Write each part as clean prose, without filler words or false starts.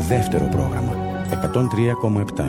Δεύτερο πρόγραμμα 103,7.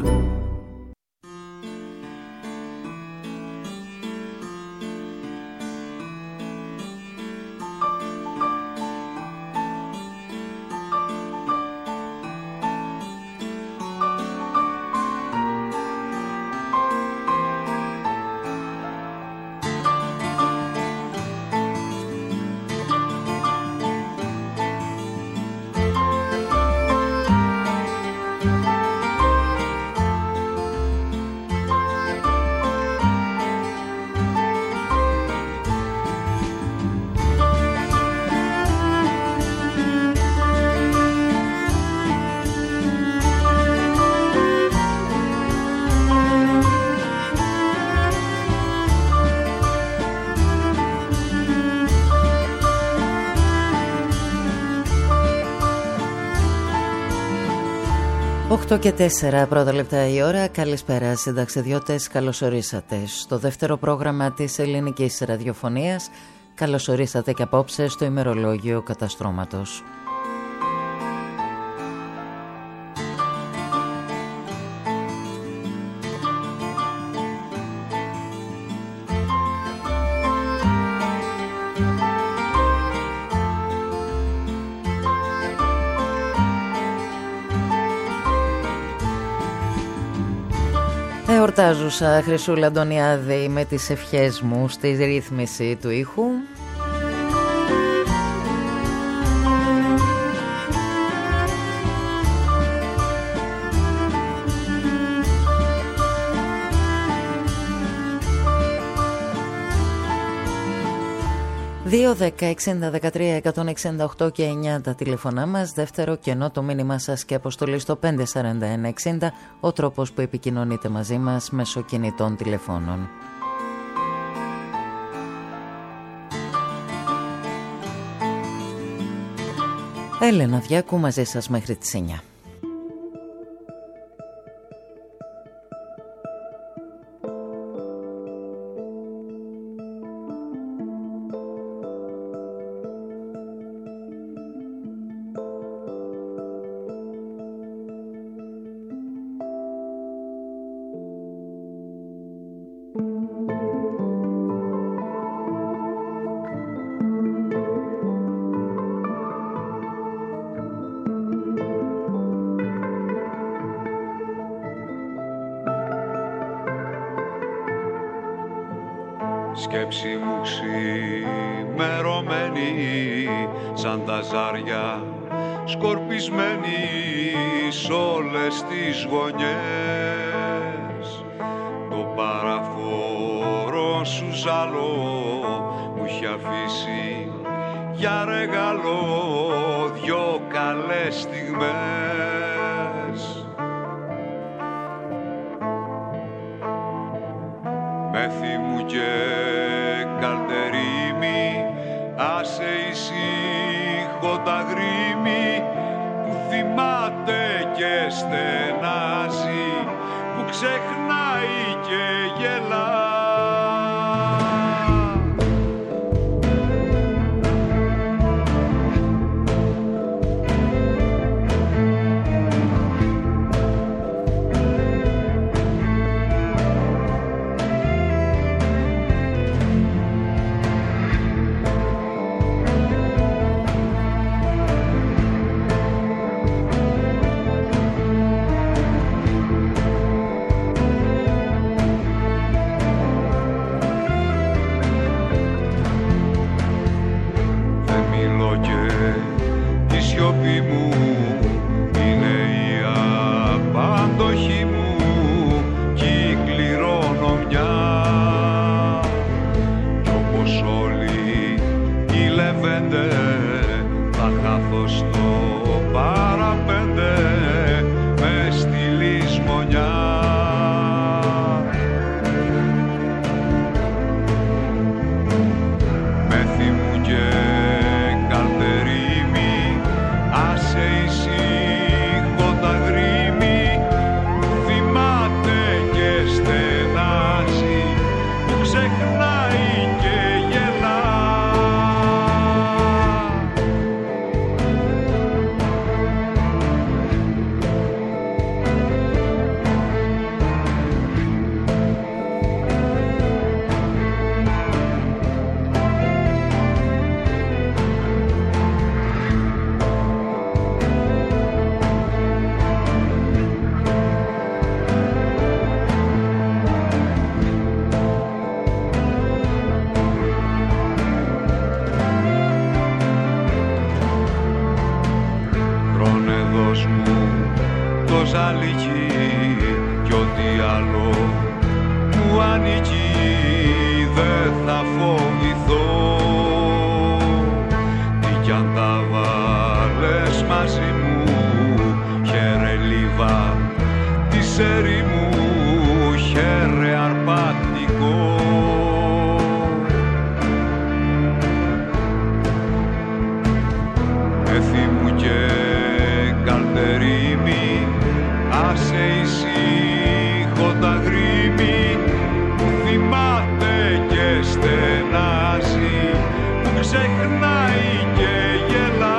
Και 4 πρώτα λεπτά η ώρα. Καλησπέρα συνταξιδιώτες, καλώς ορίσατε στο δεύτερο πρόγραμμα της ελληνικής ραδιοφωνίας. Καλώς ορίσατε και απόψε στο ημερολόγιο καταστρώματος. Εορτάζουσα Χρυσούλα Αντωνιάδη με τις ευχές μου στη ρύθμιση του ήχου. Δύο 10-60-13-168 και 9 τα τηλεφωνά μας. Δεύτερο κενό το μήνυμά σας και αποστολή στο 541-60, ο τρόπος που επικοινωνείτε μαζί μας μέσω κινητών τηλεφώνων. Έλενα Διάκου μαζί σας μέχρι τις 9. Σκέψη μου ξημερωμένη σαν τα ζάρια, σκορπισμένη σ' όλες τις γωνιές. Το παραφόρο σου ζαλό μου έχει αφήσει για ρεγαλό δυο καλές στιγμές. Μέθη μου και καλτερίμι, άσε ησύχω τα γρήμη που θυμάται και στενάζει, που ξεχνάει και γελά. κόσμου το ζαλίκι κι ό,τι άλλο μου ανήκει δεν θα φοβηθώ. Τι κι αν τα βάλες μαζί μου, χαίρε λίβα της ερήμου, χαίρε αρπατικό. Εθήμου και καλτερίμι, άσε ησύχω τα γρήμη που θυμάται και στενάζει, που ξεχνάει και γελά.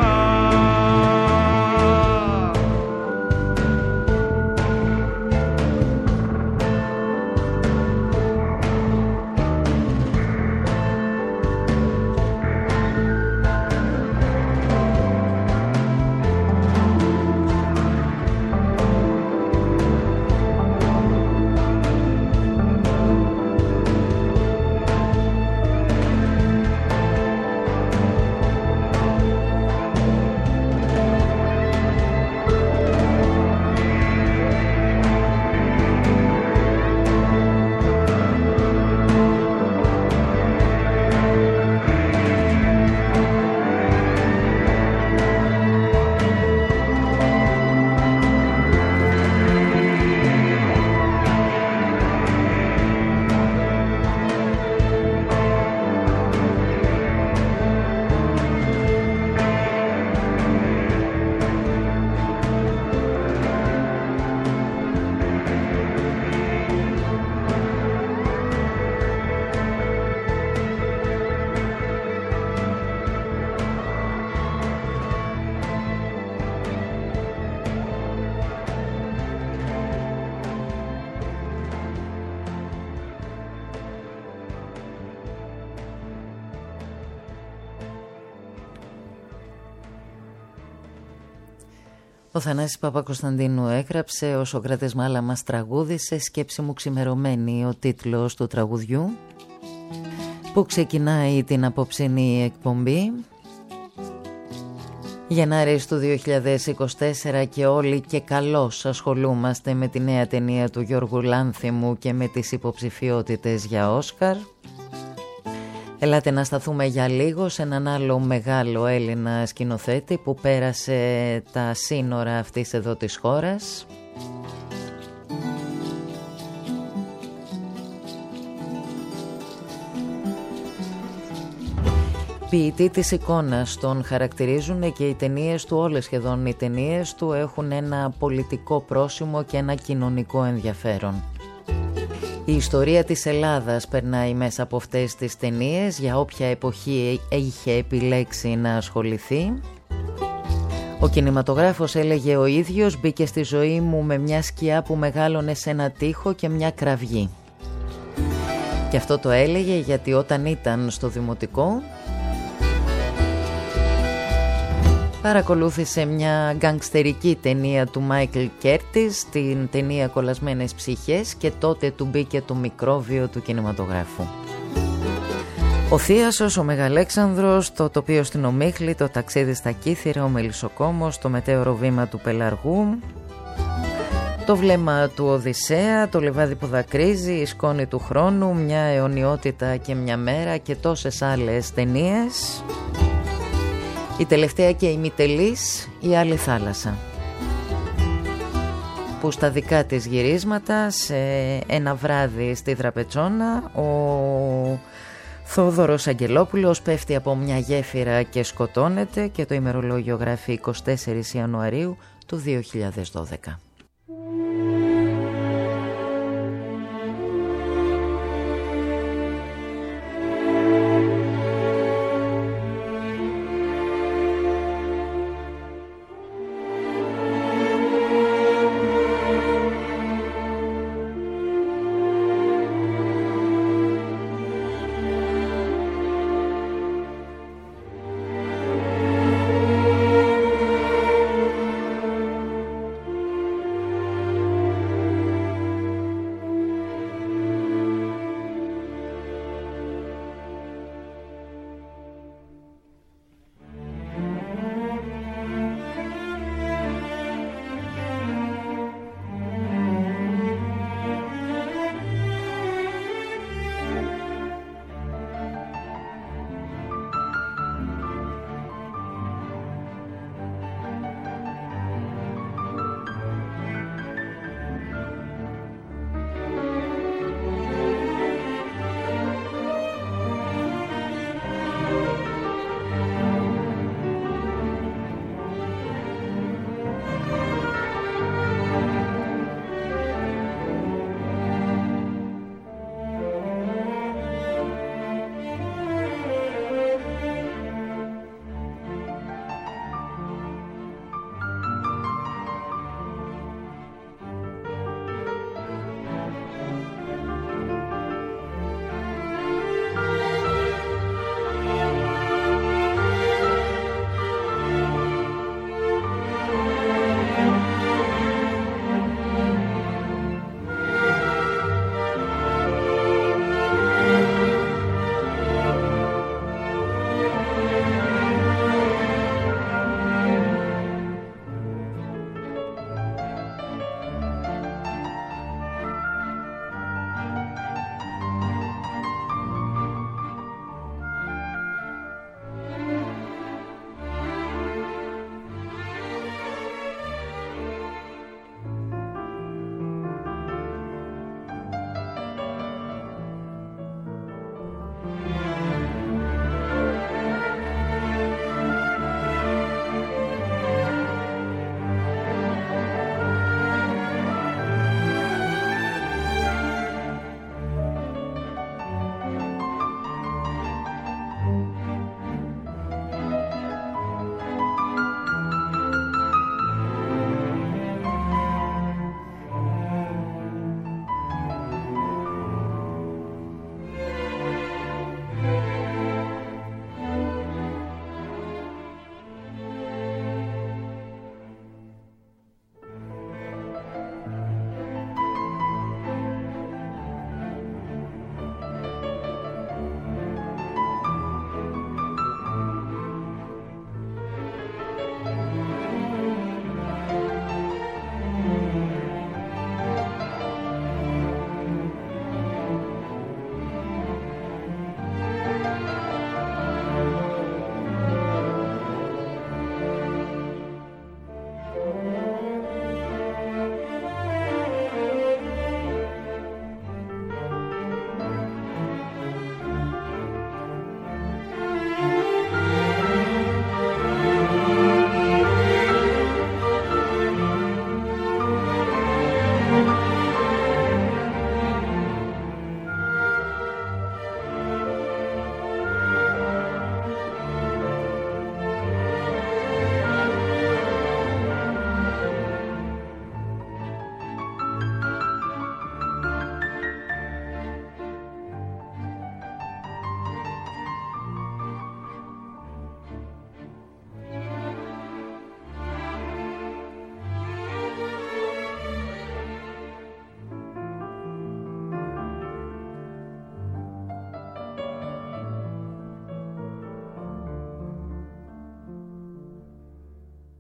Ο Θανάσης Παπακοσταντίνου έγραψε «Ο Σωκράτης Μάλα μας τραγούδισε, σκέψη μου ξημερωμένη» ο τίτλος του τραγουδιού που ξεκινάει την απόψινή εκπομπή. Γενάρης του 2024 και όλοι και καλώς ασχολούμαστε με τη νέα ταινία του Γιώργου Λάνθιμου και με τις υποψηφιότητες για Όσκαρ. Ελάτε να σταθούμε για λίγο σε έναν άλλο μεγάλο Έλληνα σκηνοθέτη που πέρασε τα σύνορα αυτής εδώ της χώρας. Ποιητή της εικόνας τον χαρακτηρίζουν και οι ταινίες του, όλες σχεδόν οι ταινίες του έχουν ένα πολιτικό πρόσημο και ένα κοινωνικό ενδιαφέρον. Η ιστορία της Ελλάδας περνάει μέσα από αυτές τις ταινίες, για όποια εποχή είχε επιλέξει να ασχοληθεί. Ο κινηματογράφος, έλεγε ο ίδιος, μπήκε στη ζωή μου με μια σκιά που μεγάλωνε σε ένα τοίχο και μια κραυγή. Και αυτό το έλεγε γιατί όταν ήταν στο δημοτικό παρακολούθησε μια γκανγκστερική ταινία του Μάικλ Κέρτις, την ταινία «Κολλασμένες ψυχές», και τότε του μπήκε το μικρόβιο του κινηματογράφου. Ο Θίασος, ο Μεγαλέξανδρος, το τοπίο στην Ομίχλη, το ταξίδι στα Κύθυρα, ο Μελισσοκόμος, το μετέωρο βήμα του Πελαργού, το βλέμμα του Οδυσσέα, το λιβάδι που δακρύζει, η σκόνη του χρόνου, μια αιωνιότητα και μια μέρα και τόσες άλλες ταινίες. Η τελευταία και ημιτελής, η άλλη θάλασσα, που στα δικά της γυρίσματα σε ένα βράδυ στη Δραπετσόνα ο Θόδωρος Αγγελόπουλος πέφτει από μια γέφυρα και σκοτώνεται, και το ημερολόγιο γράφει 24 Ιανουαρίου του 2012.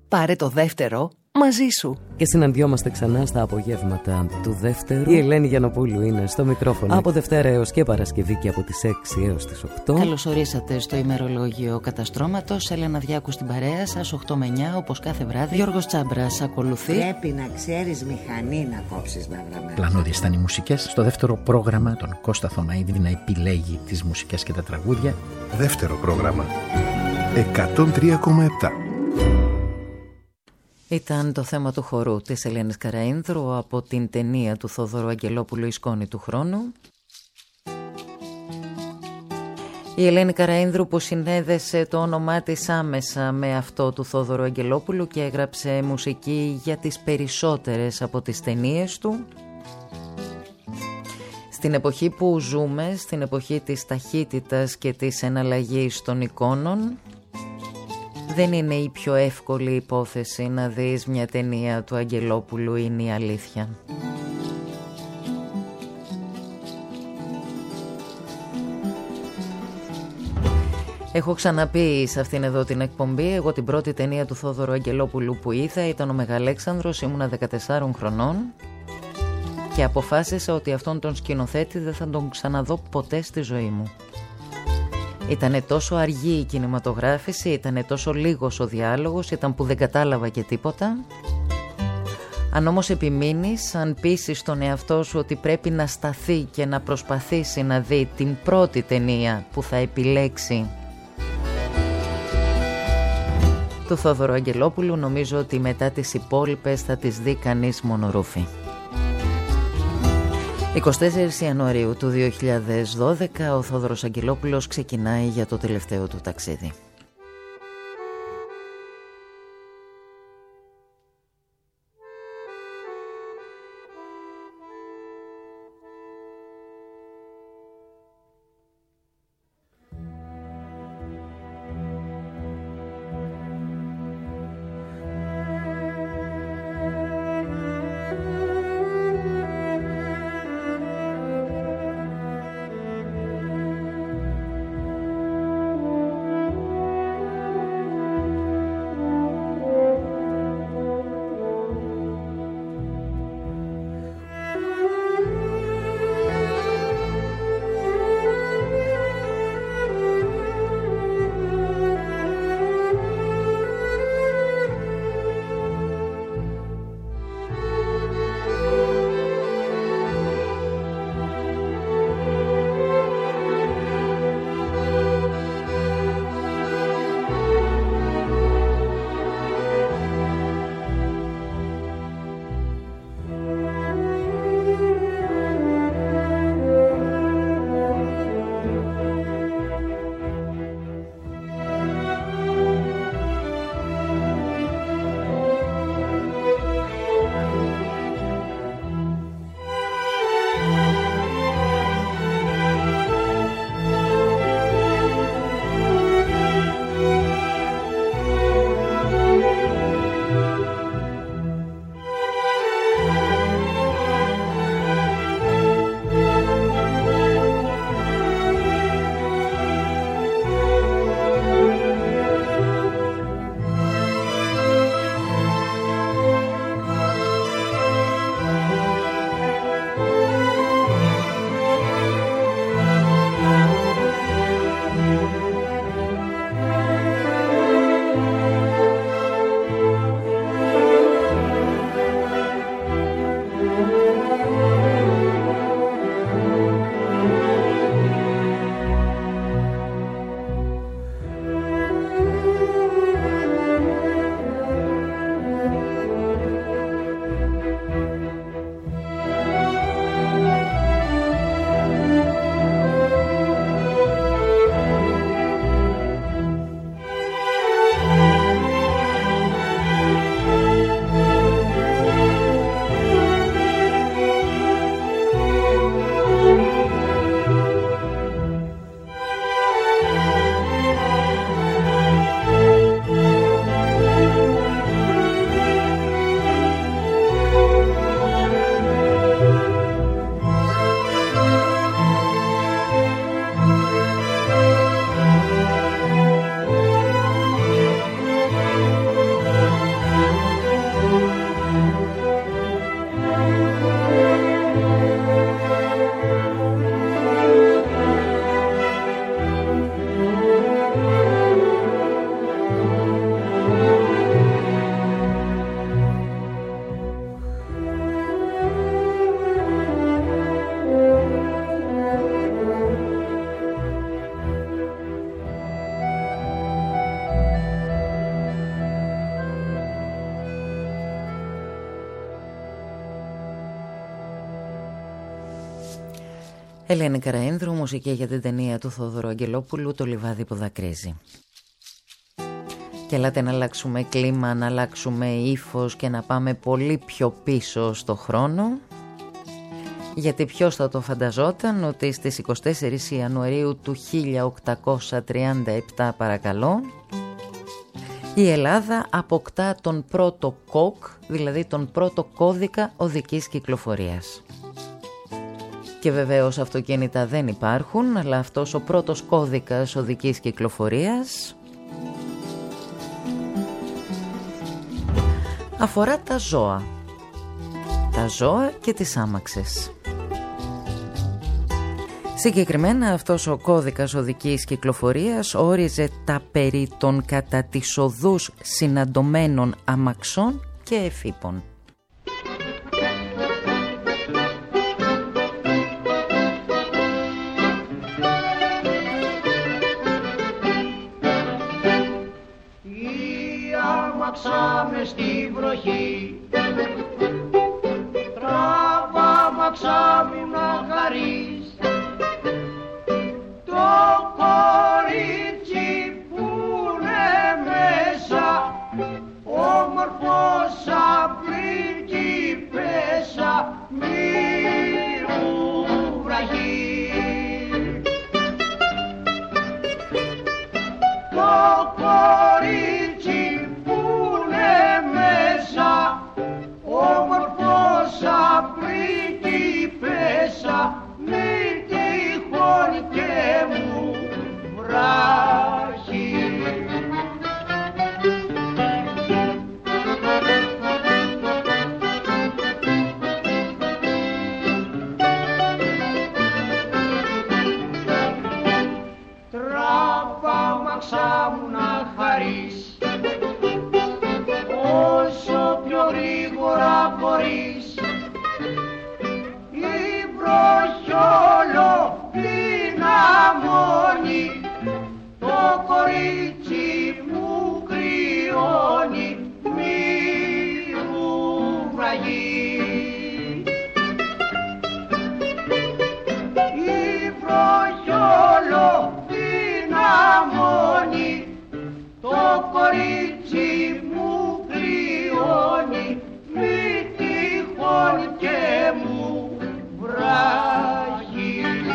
Πάρε το δεύτερο μαζί σου. Και συναντιόμαστε ξανά στα απογεύματα του δεύτερου. Η Ελένη Γιαννοπούλου είναι στο μικρόφωνο από Δευτέρα έως και Παρασκευή και από τις 6 έως τις 8. Καλώς ορίσατε στο ημερολόγιο Καταστρώματος. Έλενα Διάκου στην παρέα σας, 8 με 9 όπως κάθε βράδυ. Γιώργος Τσάμπρας ακολουθεί. Πρέπει να ξέρεις μηχανή να κόψεις μαύρα. Πλανώδιες ήταν οι μουσικές. Στο δεύτερο πρόγραμμα τον Κώστα Θωμαίδη να επιλέγει τις μουσικές και τα τραγούδια. Δεύτερο πρόγραμμα 103,7. Ήταν το θέμα του χορού της Ελένης Καραΐνδρου από την ταινία του Θόδωρου Αγγελόπουλου «Η σκόνη του χρόνου». Η Ελένη Καραΐνδρου που συνέδεσε το όνομά της άμεσα με αυτό του Θόδωρου Αγγελόπουλου και έγραψε μουσική για τις περισσότερες από τις ταινίες του. Στην εποχή που ζούμε, στην εποχή της ταχύτητας και της εναλλαγής των εικόνων, δεν είναι η πιο εύκολη υπόθεση να δεις μια ταινία του Αγγελόπουλου, είναι η αλήθεια. Έχω ξαναπεί σε αυτήν εδώ την εκπομπή, εγώ την πρώτη ταινία του Θόδωρου Αγγελόπουλου που είδα ήταν ο Μεγαλέξανδρος, ήμουνα 14 χρονών και αποφάσισα ότι αυτόν τον σκηνοθέτη δεν θα τον ξαναδώ ποτέ στη ζωή μου. Ήτανε τόσο αργή η κινηματογράφηση, ήτανε τόσο λίγος ο διάλογος, ήταν που δεν κατάλαβα και τίποτα. Αν όμως επιμείνεις, αν πείσεις τον εαυτό σου ότι πρέπει να σταθεί και να προσπαθήσει να δει την πρώτη ταινία που θα επιλέξει του Θόδωρου Αγγελόπουλου, νομίζω ότι μετά τις υπόλοιπες θα τις δει κανείς μονορούφι. 24 Ιανουαρίου του 2012 ο Θόδωρος Αγγελόπουλος ξεκινάει για το τελευταίο του ταξίδι. Ελένη Καραΐνδρου, μουσική για την ταινία του Θόδωρου Αγγελόπουλου, «Το λιβάδι που δακρύζει». Και ελάτε να αλλάξουμε κλίμα, να αλλάξουμε ύφος και να πάμε πολύ πιο πίσω στο χρόνο. Γιατί ποιος θα το φανταζόταν ότι στις 24 Ιανουαρίου του 1837, παρακαλώ, η Ελλάδα αποκτά τον πρώτο ΚΟΚ, δηλαδή τον πρώτο κώδικα οδικής κυκλοφορίας. Και βεβαίως αυτοκίνητα δεν υπάρχουν, αλλά αυτός ο πρώτος κώδικας οδικής κυκλοφορίας αφορά τα ζώα. Τα ζώα και τις άμαξες. Συγκεκριμένα αυτός ο κώδικας οδικής κυκλοφορίας όριζε τα περί των κατά τις οδούς συναντωμένων αμαξών και εφήπων. Τράβαξαμε στη βροχή, τράβαξαμε να χαρείς το κορίτσι που είναι μέσα, όμορφο σαν πριγκίπεσσα, μύρου βραχή. Το κορίτσι όμορφο σαν πριγκίπεσσα, μη τυχόν και μου βράχει. Τράβαμαξά μου να χαρείς όσο πιο γρήγορα μπορείς, η βροχιόλο δυναμώνει, το κορίτσι μου κρυώνει, μύρου βραγεί. Η βροχιόλο δυναμώνει, το κορίτσι μου κρυώνει, μη τυχόν και μου βράχει.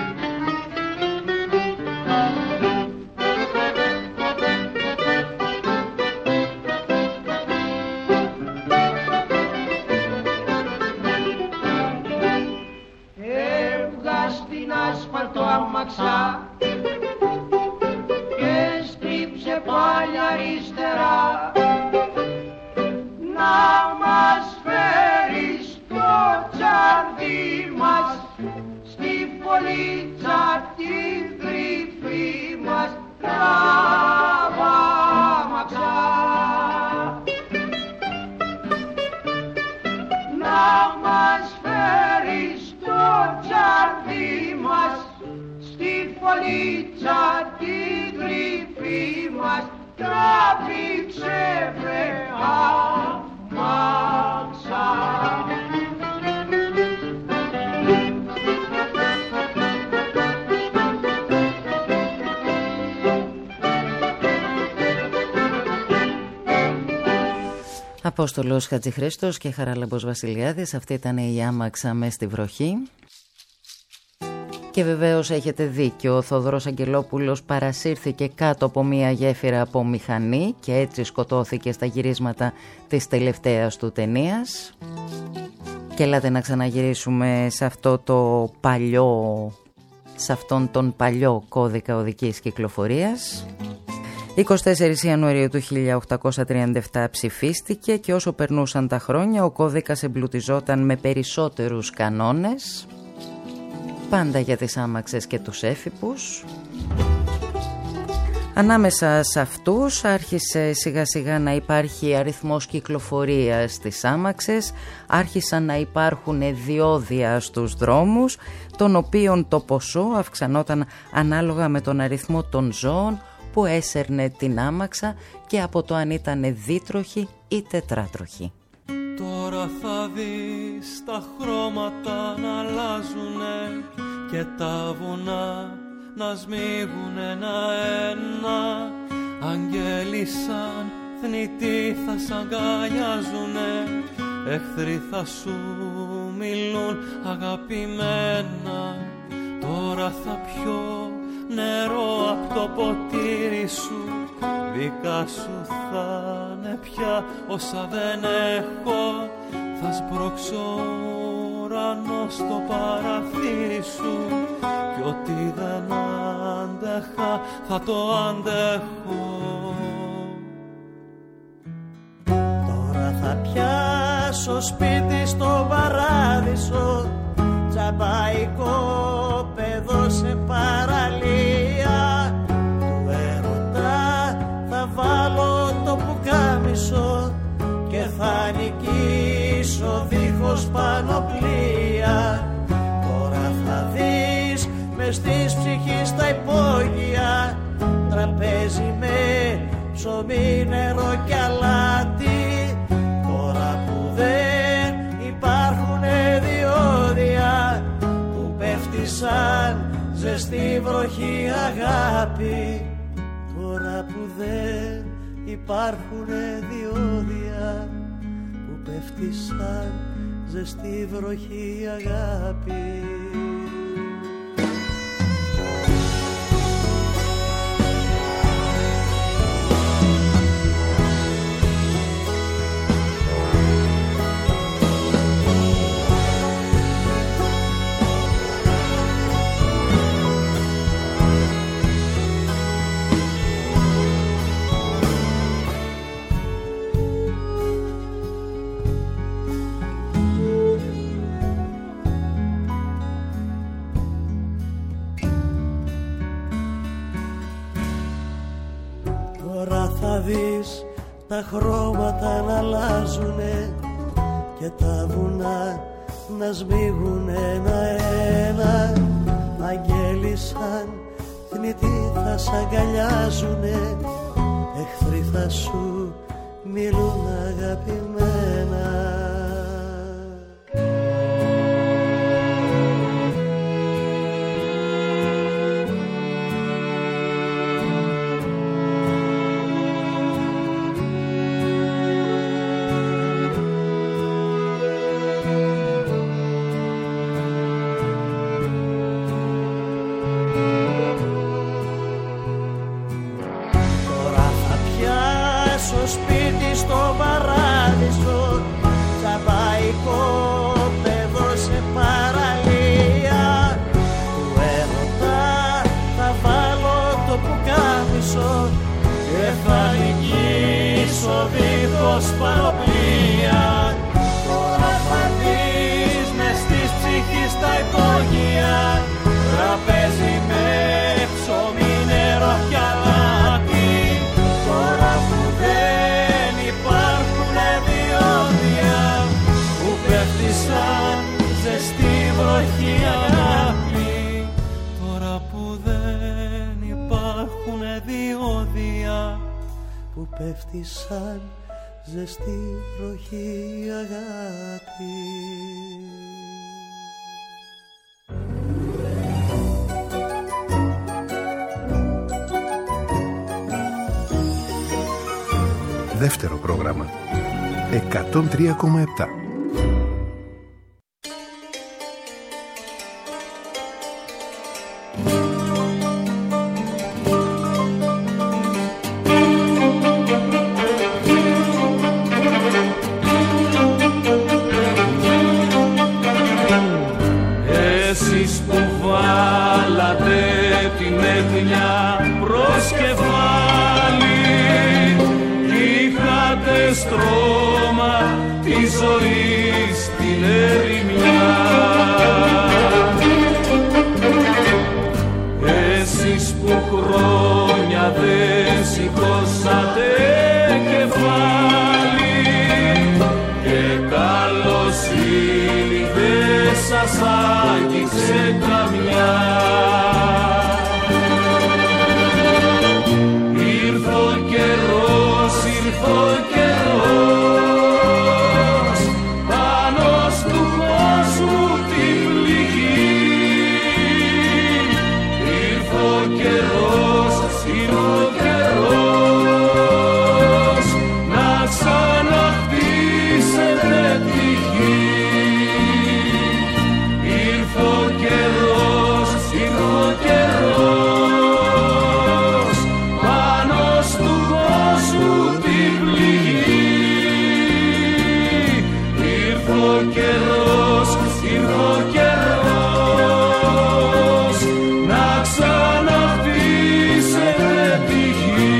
Έβγα στην άσφαλτο αμαξά και στρίψε πάλι αριστερά, να μας φέρει στο τσάρδι μας, στη φωλίτσα τη γρυφή μας, τράβαμαξα. Να μας φέρει στο τσάρδι μας, στη φωλίτσα τη γρυφή μας, τράβηξε βρε αμάξα. Απόστολος Χατζηχρήστος και Χαράλαμπος Βασιλιάδης, αυτή ήταν η άμαξα μες στη βροχή. Και βεβαίως έχετε δίκιο, ο Θόδωρος Αγγελόπουλος παρασύρθηκε κάτω από μία γέφυρα από μηχανή και έτσι σκοτώθηκε στα γυρίσματα της τελευταίας του ταινίας. Και ελάτε να ξαναγυρίσουμε σε αυτό το παλιό, σε αυτόν τον παλιό κώδικα οδικής κυκλοφορίας. 24 Ιανουαρίου του 1837 ψηφίστηκε και όσο περνούσαν τα χρόνια ο κώδικας εμπλουτιζόταν με περισσότερους κανόνες, πάντα για τις άμαξες και τους έφυπους. Ανάμεσα σε αυτούς άρχισε σιγά σιγά να υπάρχει αριθμός κυκλοφορίας στις άμαξες, άρχισαν να υπάρχουν διόδια στους δρόμους, των οποίων το ποσό αυξανόταν ανάλογα με τον αριθμό των ζώων που έσερνε την άμαξα και από το αν ήταν δίτροχη ή τετράτροχη. Τώρα θα δεις τα χρώματα να αλλάζουνε και τα βουνά να σμίγουν ένα-ένα. Αγγέλοι σαν θνητοί θα σ' αγκαλιάζουνε, εχθροί θα σου μιλούν αγαπημένα. Τώρα θα πιω νερό απ' το ποτήρι σου, δικά σου θα είναι πια όσα δεν έχω. Θα σπρώξω ουρανό στο παραθύρι σου κι ό,τι δεν άντεχα θα το αντέχω. Τώρα θα πιάσω σπίτι στο παράδεισο, τσαμπαϊκό παιδό σε παραλία. Του έρωτα θα βάλω το πουκάμισο και θα νικήσω δίχως πανοπλία. Τώρα θα δεις μες της ψυχής τα υπόγεια, τραπέζι με ψωμί, νερό και αλάτι. Τώρα που δεν υπάρχουνε διόδια που πέφτει σαν ζεστή βροχή αγάπη. Τώρα που δεν υπάρχουνε διόδια που πέφτει σαν ζεστή βροχή αγάπη. Θα δεις τα χρώματα να αλλάζουνε και τα βουνά να σμίγουν ένα-ένα. Αγγέλοι σαν θνητοί θα σ' αγκαλιάζουνε, εχθροί θα σου μιλούν αγαπημένα. Σπίτι στο παράδεισο, τσαμπαϊκό παιδό σε παραλία. Του έρωτα θα βάλω το πουκάμισο και θα νικήσω δίχως πανοπλία. Τώρα θα δεις μες της ψυχής τα υπόγεια, τραπέζι με ψωμί, νερό κι αλάτι. Τώρα που δεν υπάρχουνε διόδια που πέφτει σαν ζεστή βροχή αγάπη. Τώρα που δεν υπάρχουνε διόδια που πέφτει σαν ζεστή βροχή αγάπη. Δεύτερο πρόγραμμα 103,7. Εσείς που βάλατε την έγνοια προς κεφάλι, είχατε στρώμα τη ζωή στην ερημιά. Εσείς που χρόνια δεν σηκώσατε κεφάλι και καλοσύνη δεν σας άγγιξε καμιά. Ήρθε ο καιρός, ήρθε ο καιρός, πάνω στου κόσμου την πληγή. καιρός, ήρθε ο καιρός να ξαναχτίσετε τη γη.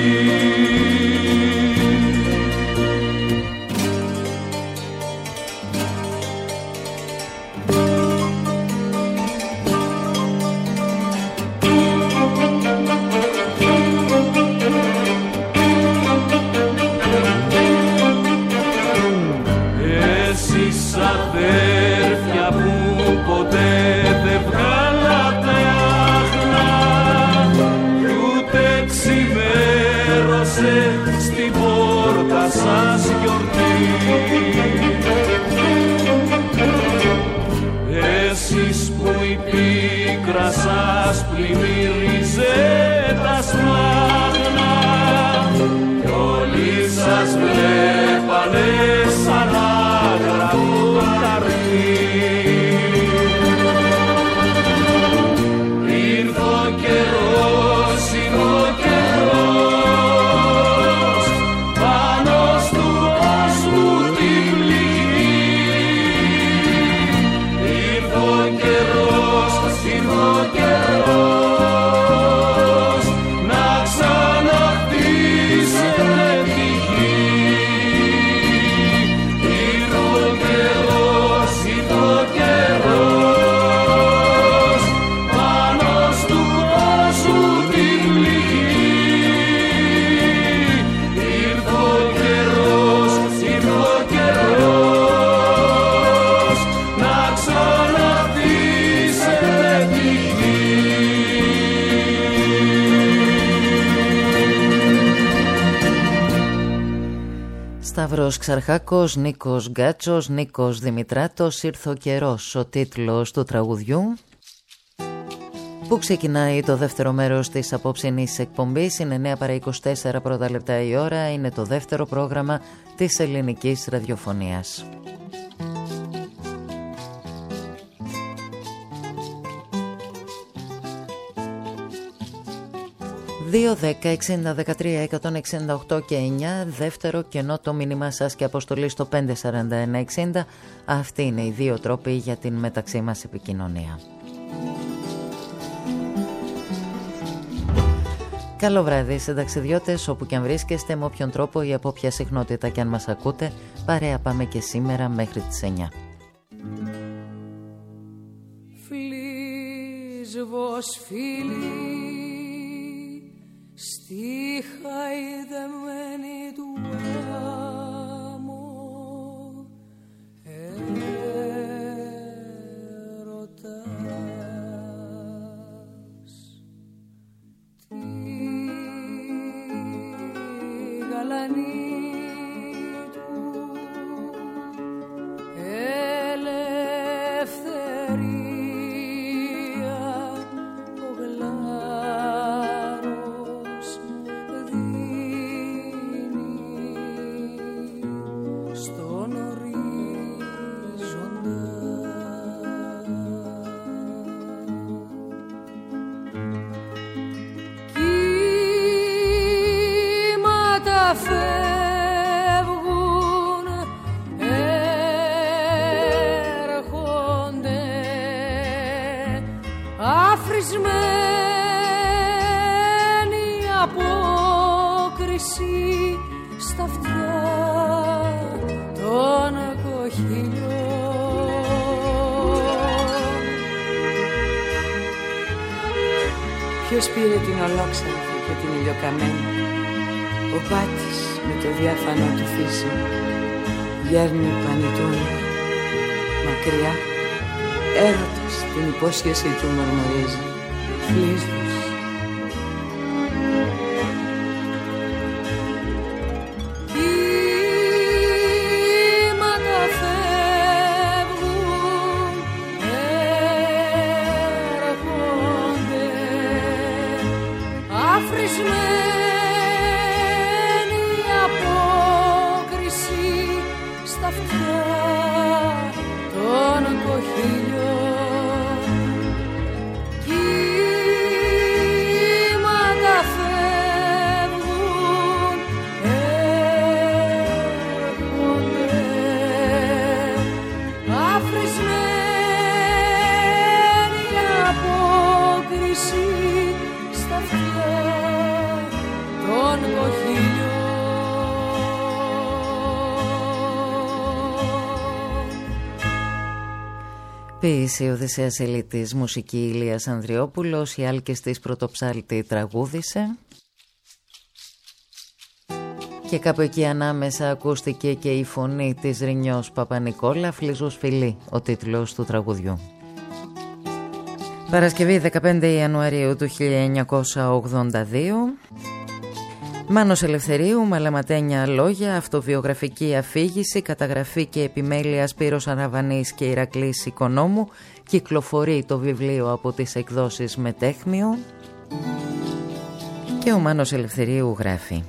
Αδέρφια που ποτέ δεν βγάλατε άχνα κι ούτε ξημέρωσε στην πόρτα σας γιορτή. Εσείς που η πίκρα σας πλημμύριζε τα σπλάχνα κι όλοι σας βλέπανε σαν άγραφο χαρτί. Ήρθε ο καιρός, ήρθε ο καιρός πάνω στου κόσμου την πληγή. Ήρθε ο καιρός, ήρθε ο καιρός να ξαναχτίσετε τη γη. Ήρθε ο καιρός, ήρθε ο καιρός πάνω στου κόσμου την πληγή. Ήρθε ο καιρός, ήρθε ο καιρός να ξαναχτίσετε τη γη. Σταύρος Ξαρχάκος, Νίκος Γκάτσος, Νίκος Δημητράτος, ήρθε ο καιρός, ο τίτλος του τραγουδιού που ξεκινάει το δεύτερο μέρος της απόψινής εκπομπής. Είναι 9 παρά 24 πρώτα λεπτά η ώρα, είναι το δεύτερο πρόγραμμα της ελληνικής ραδιοφωνίας. 2-10-60-13-168 και 9, δεύτερο κενό το μήνυμά σας και αποστολή στο 541-60. Αυτοί είναι οι δύο τρόποι για την μεταξύ μας επικοινωνία. Καλό βράδυ σε ταξιδιώτες, όπου και αν βρίσκεστε, με όποιον τρόπο ή από όποια συχνότητα και αν μας ακούτε. Παρέα πάμε και σήμερα μέχρι τις 9. Φλίσβος φίλη στη χαϊδεμένη του άμμο έρωτας τη γαλανή του ελευθερία ο γλάρος στον ορίζοντα. Κύματα φεύγουν, έρχονται αφρισμένη απόκριση στα αυτιά των κοχυλιών. Ποιος πήρε την ολόξαρφη και την ηλιοκαμένη? Ο πάτης με το διάφανο του φύση γέρνει πανητούν μακριά. Έρωτας την υπόσχεση του μορμορίζει. Φλίσβος. Κύματα φεύγουν, έρχονται αφρισμένη απόκριση στα αυτιά των κοχυλιών. Κύματα Ποίηση Οδυσσέας Ελίτης, μουσική Ηλίας Ανδριόπουλος, η Άλκης της Πρωτοψάλτη τραγούδισε. Και κάπου εκεί ανάμεσα ακούστηκε και η φωνή της Ρινιός Παπανικόλα, Φλίζος φιλί, ο τίτλος του τραγουδιού. Παρασκευή 15 Ιανουαρίου του 1982. Μάνος Ελευθερίου, Μαλαματένια λόγια, αυτοβιογραφική αφήγηση, καταγραφή και επιμέλεια Σπύρος Αραβανής και Ηρακλής Οικονόμου. Κυκλοφορεί το βιβλίο από τις εκδόσεις Μετέχμιο. Και ο Μάνος Ελευθερίου γράφει: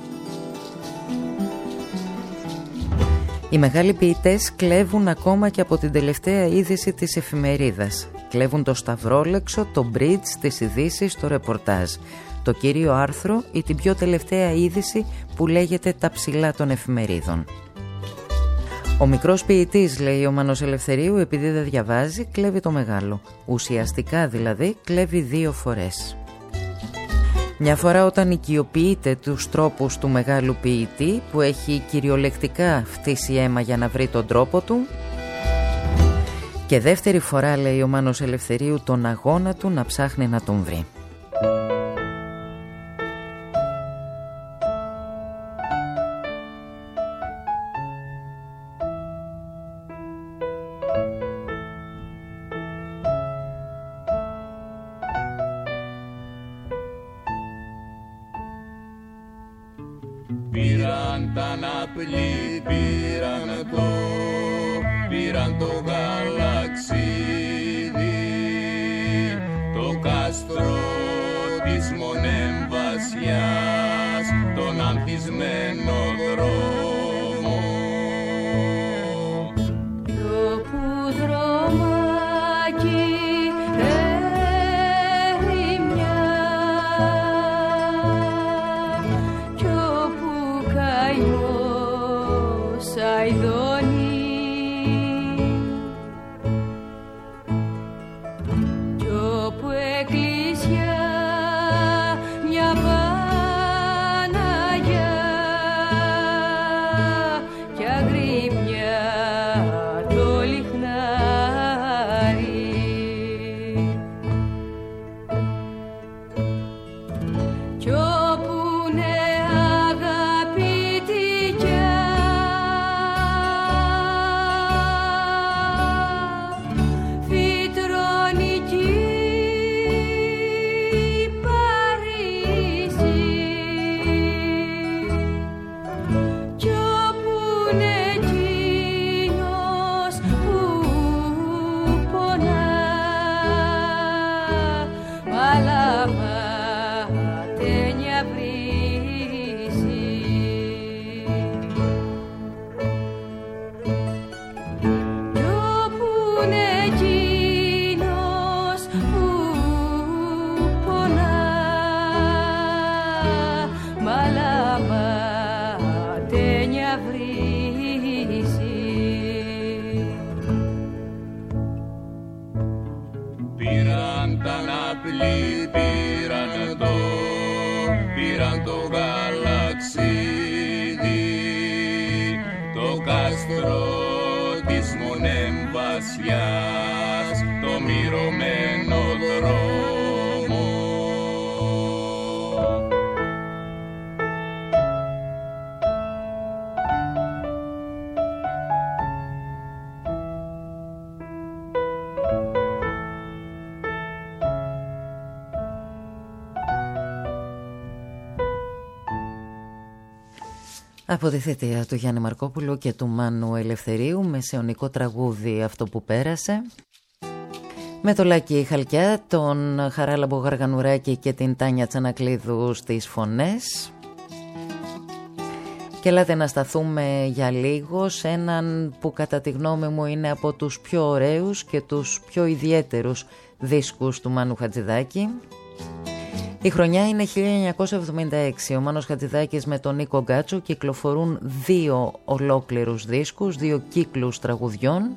οι μεγάλοι ποιητές κλέβουν ακόμα και από την τελευταία είδηση της εφημερίδας. Κλέβουν το σταυρόλεξο, το μπριτζ, τις ειδήσεις, το ρεπορτάζ, το κύριο άρθρο ή την πιο τελευταία είδηση που λέγεται τα ψηλά των εφημερίδων. Ο μικρός ποιητής, λέει ο Μάνος Ελευθερίου, επειδή δεν διαβάζει, κλέβει το μεγάλο. Ουσιαστικά δηλαδή κλέβει 2 φορές. Μια φορά όταν οικειοποιείται τους τρόπους του μεγάλου ποιητή, που έχει κυριολεκτικά φτύσει αίμα για να βρει τον τρόπο του, και δεύτερη φορά, λέει ο Μάνος Ελευθερίου, τον αγώνα του να ψάχνει να τον βρει. Πήραν τα ναπλή, πήραν το γαλαξίδι, το κάστρο της μονεμβασιάς, τον ανθισμένο δρόμο. Το που δρομάκι ερημιά κι όπου καημός αηδώνει, κι όπου εκκλησιά μια Παναγιά κι αγρίμια το λιχνάρι, κι όπου είναι αγαπητικιά φυτρώνικη Παρίσι, κι όπου είναι εκείνος που πονά, μαλαματένια βρύση. Κι όπου είναι εκείνος που πονά, μαλαματένια βρύση. Πήραν τα ναπλή, πήραν το γαλαξίδι, το κάστρο της μονεμβασιάς, το μυρωμένο δρόμο. Από τη θητεία του Γιάννη Μαρκόπουλου και του Μάνου Ελευθερίου, μεσαιωνικό τραγούδι αυτό που πέρασε, με το Λάκη Χαλκιά, τον Χαράλαμπο Γαργανουράκη και την Τάνια Τσανακλίδου στις φωνές. Και ελάτε να σταθούμε για λίγο σε έναν που κατά τη γνώμη μου είναι από τους πιο ωραίους και τους πιο ιδιαίτερους δίσκους του Μάνου Χατζηδάκη. Η χρονιά είναι 1976. Ο Μάνος Χατζηδάκης με τον Νίκο Γκάτσο κυκλοφορούν 2 ολόκληρους δίσκους, 2 κύκλους τραγουδιών.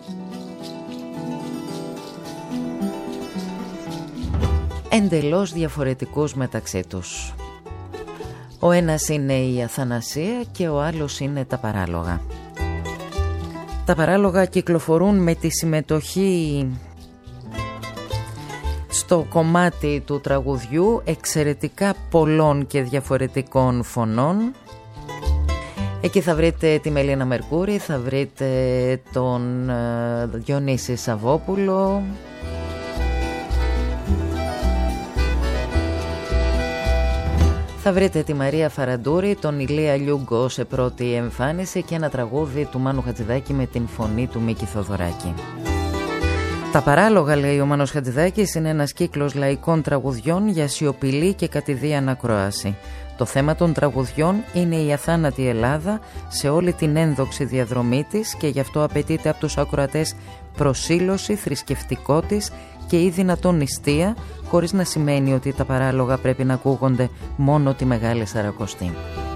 Εντελώς διαφορετικούς μεταξύ τους. Ο ένας είναι η Αθανασία και ο άλλος είναι τα Παράλογα. Τα παράλογα κυκλοφορούν με τη συμμετοχή στο κομμάτι του τραγουδιού εξαιρετικά πολλών και διαφορετικών φωνών. Εκεί θα βρείτε τη Μελίνα Μερκούρη, θα βρείτε τον Διονύση Σαββόπουλο, θα βρείτε τη Μαρία Φαραντούρη, τον Ηλία Λιούγκο σε πρώτη εμφάνιση και ένα τραγούδι του Μάνου Χατζηδάκη με την φωνή του Μίκη Θοδωράκη. Τα παράλογα, λέει ο Μάνος Χατζηδάκης, είναι ένας κύκλος λαϊκών τραγουδιών για σιωπηλή και κατηδίαν ακρόαση. Το θέμα των τραγουδιών είναι η αθάνατη Ελλάδα σε όλη την ένδοξη διαδρομή της και γι' αυτό απαιτείται από τους ακροατές προσήλωση, θρησκευτικό της και ή δυνατόν νηστεία, χωρίς να σημαίνει ότι τα παράλογα πρέπει να ακούγονται μόνο τη Μεγάλη Σαρακοστή.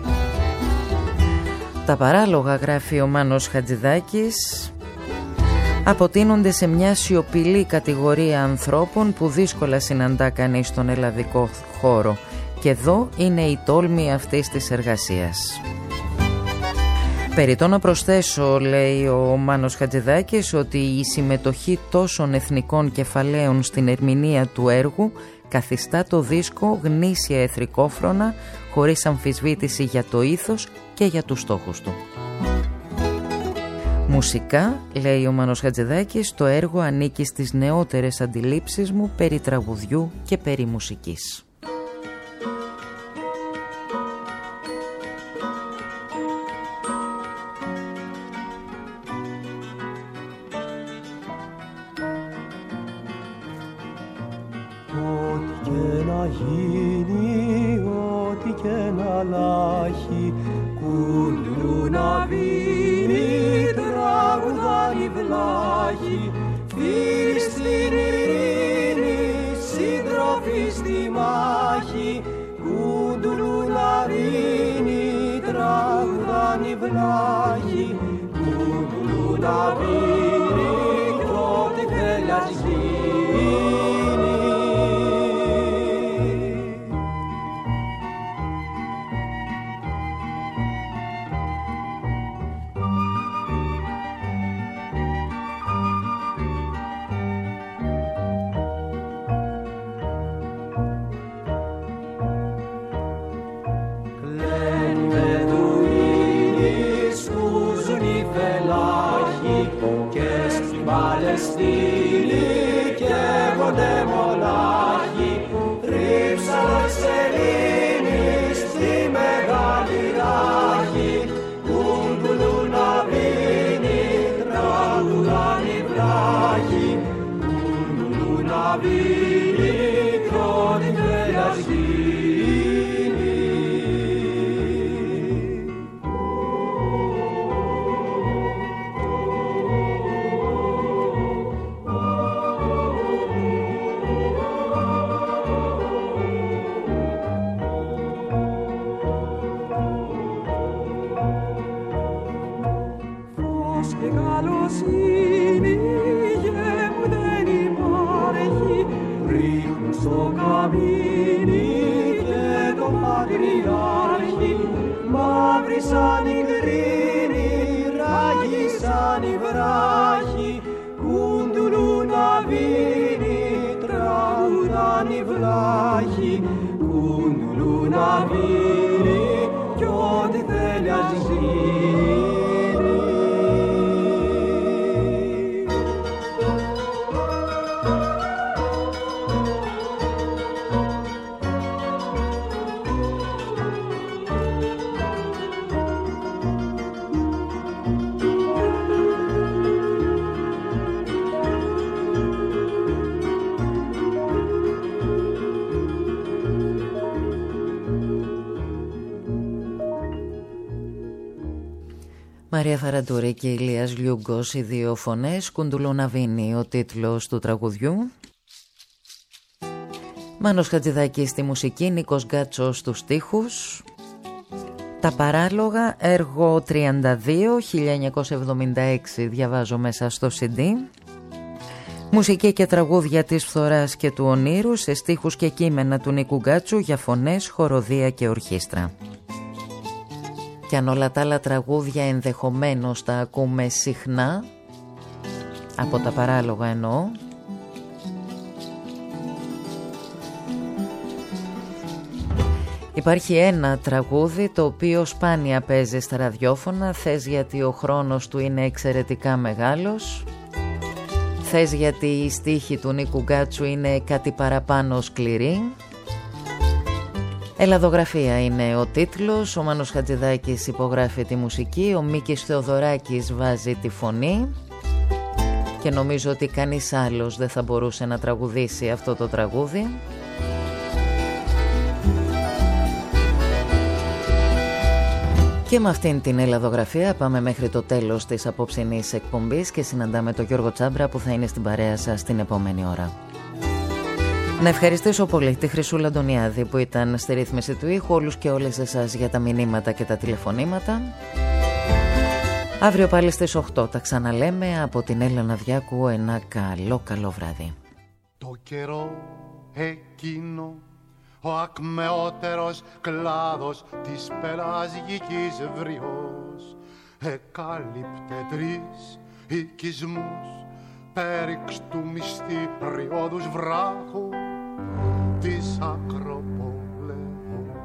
Τα παράλογα, γράφει ο Μάνος Χατζηδάκης, αποτείνονται σε μια σιωπηλή κατηγορία ανθρώπων που δύσκολα συναντά κανείς στον ελλαδικό χώρο. Και εδώ είναι η τόλμη αυτής της εργασίας. Περιττό να προσθέσω, λέει ο Μάνος Χατζηδάκης, ότι η συμμετοχή τόσων εθνικών κεφαλαίων στην ερμηνεία του έργου καθιστά το δίσκο γνήσια εθρικόφρονα, χωρίς αμφισβήτηση για το ήθος και για τους στόχους του. Μουσικά, λέει ο Μάνος Χατζηδάκης, το έργο ανήκει στις νεότερες αντιλήψεις μου περί τραγουδιού και περί μουσικής. Ό,τι και να γίνει, ό,τι και να λάχει, κουλού να βίνει, τραγουδάνει βλάχη, φίλοι στην ειρήνη, σύντροφοι στη μάχη, κουλού να βίνει, τραγουδάνει βλάχη, κουλού να βίνει, κι ό,τι θέλει ας γίνει. Παλαιστίνη καίγονται μονάχοι, ρίψανε σελήνη στη μεγάλη ράχη, κουντουλού να βίνει, τραγουδάνει βράχη, κουντουλού να βίνει, κι ό,τι θέλει ας γίνει. Μαύρισαν οι γκρίνοι, ράγισαν οι βράχοι, κουντουλού να βίνει, τραγουδάν οι βλάχοι, κουντουλού να βίνει, κι ό,τι θέλει ας γίνει. Μαρία Φαραντούρη και Ηλίας Λιούγκος, οι δύο φωνές. Κουντουλού να βίνει ο τίτλος του τραγουδιού. Μάνος Χατζηδάκης στη μουσική, Νίκος Γκάτσος στους στίχους. Τα παράλογα, έργο 32, 1976, διαβάζω μέσα στο CD. Μουσική και τραγούδια της Φθοράς και του Ονείρου σε στίχους και κείμενα του Νίκου Γκάτσου για φωνές, χοροδία και ορχήστρα. και αν όλα τα άλλα τραγούδια ενδεχομένως τα ακούμε συχνά, από τα παράλογα εννοώ, υπάρχει ένα τραγούδι το οποίο σπάνια παίζει στα ραδιόφωνα. Θες γιατί ο χρόνος του είναι εξαιρετικά μεγάλος, θες γιατί η στίχη του Νίκου Γκάτσου είναι κάτι παραπάνω σκληρή. Ελλαδογραφία είναι ο τίτλος, ο Μάνος Χατζηδάκης υπογράφει τη μουσική, ο Μίκης Θεοδωράκης βάζει τη φωνή και νομίζω ότι κανείς άλλος δεν θα μπορούσε να τραγουδήσει αυτό το τραγούδι. Και με αυτήν την ελλαδογραφία πάμε μέχρι το τέλος της απόψινής εκπομπής και συναντάμε τον Γιώργο Τσάμπρα που θα είναι στην παρέα σας την επόμενη ώρα. Να ευχαριστήσω πολύ τη Χρυσούλα Αντωνιάδη που ήταν στη ρύθμιση του ήχου, όλους και όλες εσάς για τα μηνύματα και τα τηλεφωνήματα. Αύριο πάλι στις 8 τα ξαναλέμε. Από την Έλενα Διάκου ένα καλό βράδυ. Το καιρό εκείνο ο ακμεότερος κλάδος της πελασγικής βριός εκάλυπτε 3 οικισμούς πέριξ του μυστηριώδους βράχου της Ακροπόλεως.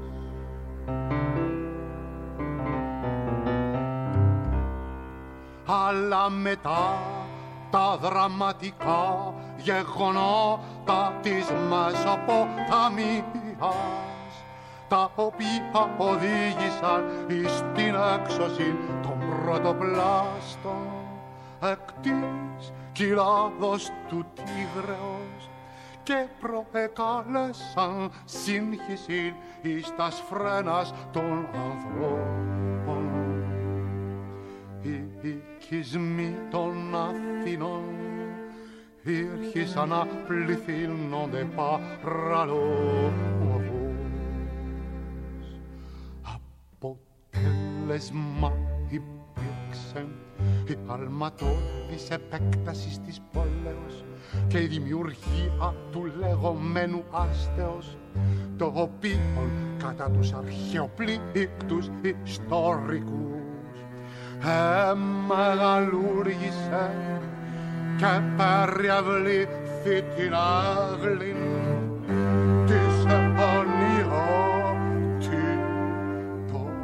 Αλλά μετά τα δραματικά γεγονότα της Μεσοποταμίας, τα οποία οδήγησαν στην έξωση των πρωτοπλάστων εκ της κοιλάδος του Τίγρεως και προεκάλεσαν σύγχυση εις τας φρένας των ανθρώπων. Οι οικισμοί των Αθηνών ήρχισαν να πληθύνονται παραλόγως. Αποτέλεσμα υπήρξε η αλματώδης επέκταση της πόλεως και η δημιουργία του λεγόμενου άστεως, το οποίο κατά τους αρχαιοπλήκτους ιστορικούς μεγαλούργησε και περιαυλήθη την άγλην της αιωνιότητος.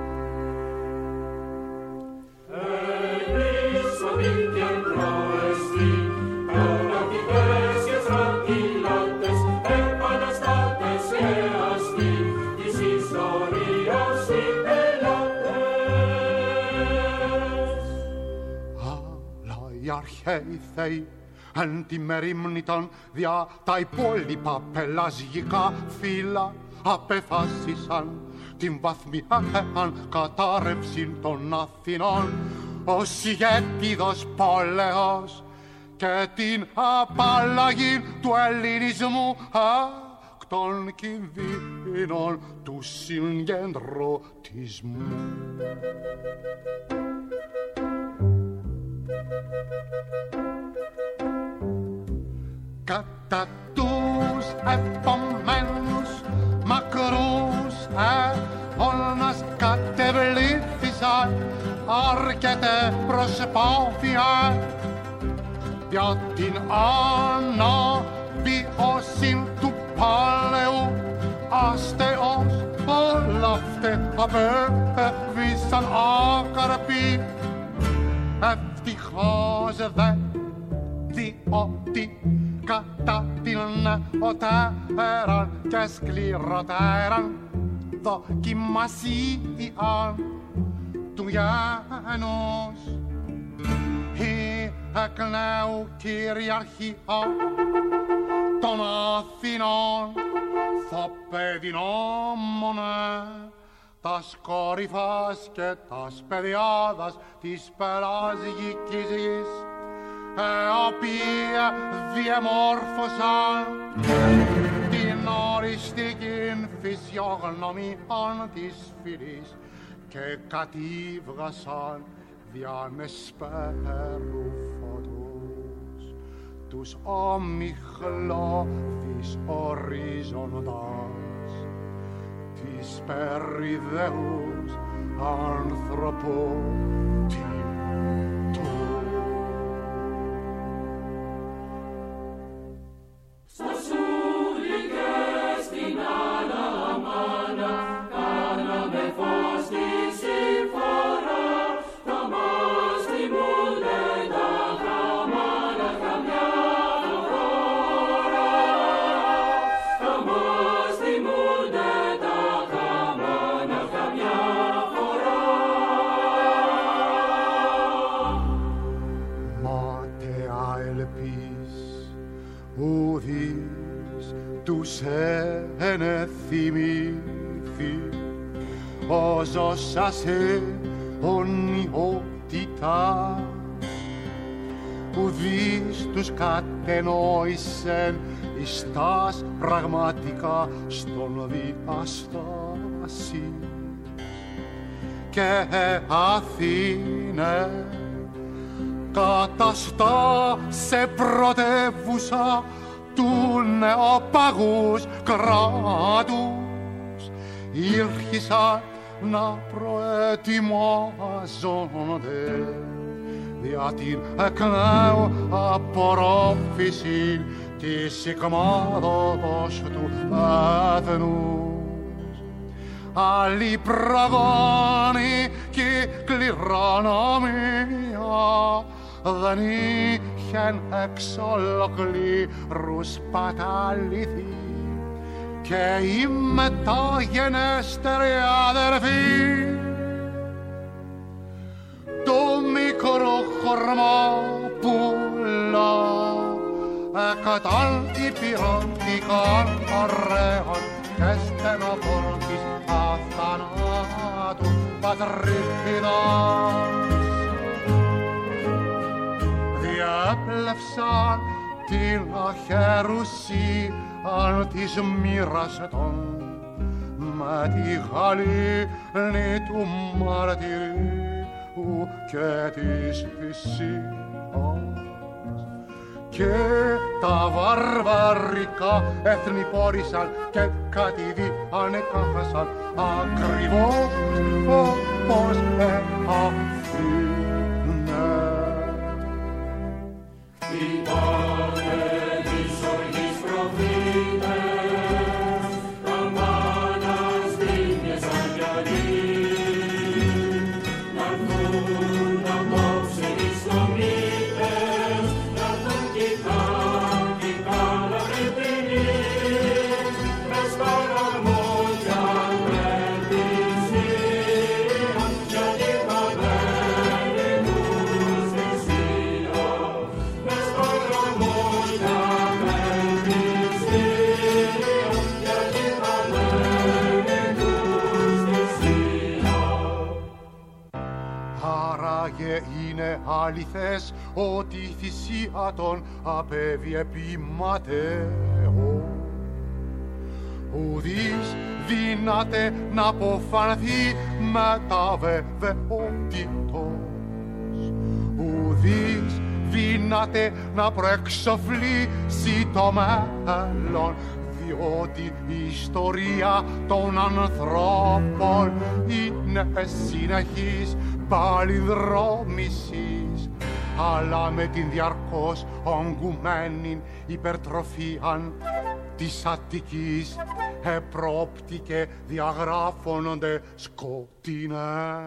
Ελίσσον και προεστή, προναυτικές και στρατιλάτες, επαναστάτες και αστεί της ιστορίας οι πελάτες. Αλλά οι αρχαίοι θεοί εν τη μερίμνηταν δια τα υπόλοιπα πελασγικά φύλλα απεφάσισαν την βαθμιαίαν κατάρρευση των Αθηνών ως ηγέτιδος πόλεως και την απαλλαγή του ελληνισμού εκ των κινδύνων του συγκεντρωτισμού. Κατά τους επομένους μακρούς αιώνας κατεβλήθησαν αρκετές προσπάθεια για την αναβίωση του παλαιού αστεώς. Όλα αυτά απέβησαν άκαρποι, ευτυχώς δε διότι κατά την νεωτέραν και σκληροτέραν δοκιμασία του γένους η εκ νέου κυριαρχία των Αθηνών θα παιδινόμονε τας κορυφάς και τας παιδιάδας της πελασγικής γης, οποία διαμόρφωσαν την οριστική φυσιογνωμία της φυλής και κατήβγασαν δια νεσπέρου φωτός τους ομιχλώδεις ορίζοντας της περιδέους ανθρωπότητο. Στο σούλι και στην Αλαμάνα κάναμε φως τη συμφορά, τα μας θυμούνται τα χαμάνα καμιά φορά, τα μας θυμούνται τα χαμάνα καμιά φορά. Ματέα ελπίς ουδείς τους ενεθυμήθη, όσο σας αιωνιότητα, ουδείς τους κατενόησεν εις τας πραγματικά στον διαστάση. Και Αθήνε, καταστά σε πρωτεύουσα του νεοπαγούς κράτους, ήρχισαν να προετοιμάζονται δια την εκ νέου απορρόφηση της ικμάδος του έθνους. Άλλοι προγόνοι κι κληρονομία δεν είχεν εξ ολοκλήρους παταληθεί, και οι μεταγενέστεροι αδερφοί το μικρό χορμόπουλο εκατόν υπηρετικών ωραίων και στενοπόρκης αθανάτου πατρίδας διέπλευσαν την αχερουσίαν της μοίρας των με τη γαλήνη του μαρτυρίου και της θυσίας, και τα βαρβαρικά έθνη πόρησαν και κατηδί ανεκάφασαν ακριβώς όπως Αθήνε. Υπάρχε της οργής προφήτες, καμπάνας δίνες αγιαλί, να'ρθούν απόψε τις κομίτες, να'ρθούν κι καλά κρυπτινείς, μες παραμόντια με της Σύρας, γιατί χαμένοι τους στη Σύρα, μες παραμόντια με της Σύρας, γιατί χαμένοι τους στη Σύρα. Άραγε είναι αληθές ότι η θυσία των απέβη επί Ματέο. Ουδείς δύναται να αποφανθεί με τα βεβαιότητος. Ουδείς δύναται να προεξοφλήσει το μέλλον, διότι η ιστορία των ανθρώπων είναι συνεχής παλινδρόμησης, αλλά με την διαρκώς ογκουμένη υπερτροφίαν της Αττικής επρόπτικε διαγράφωνονται σκοτεινά.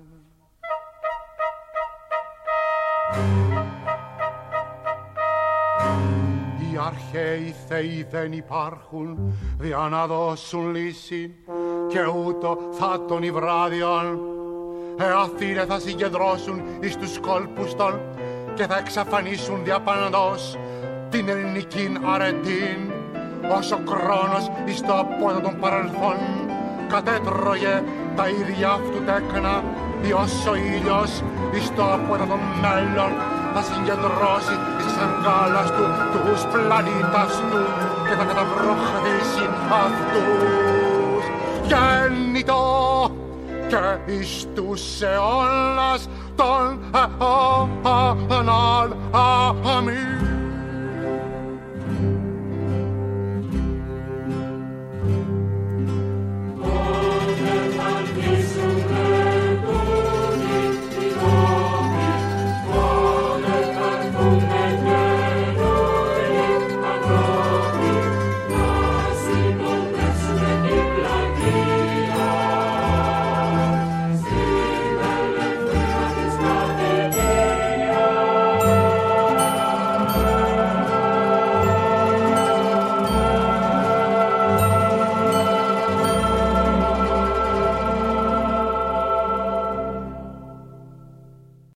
Οι αρχαίοι θεοί δεν υπάρχουν για να δώσουν λύση, και ούτω θα τον οι βράδιον Αθήνε θα συγκεντρώσουν εις τους κόλπους των και θα εξαφανίσουν διαπαντός την ελληνικήν αρετήν, όσο χρόνος εις το απόδο των παρελθόν κατέτρωγε τα ίδια αυτού τέκνα, ή όσο ο ήλιος εις το απόδο των μέλλον θα συγκεντρώσει εις τις αγκάλας του τους πλανήτας του και θα καταβροχθήσει αυτούς γέννητο και εις τους αιώνας των αιώνων.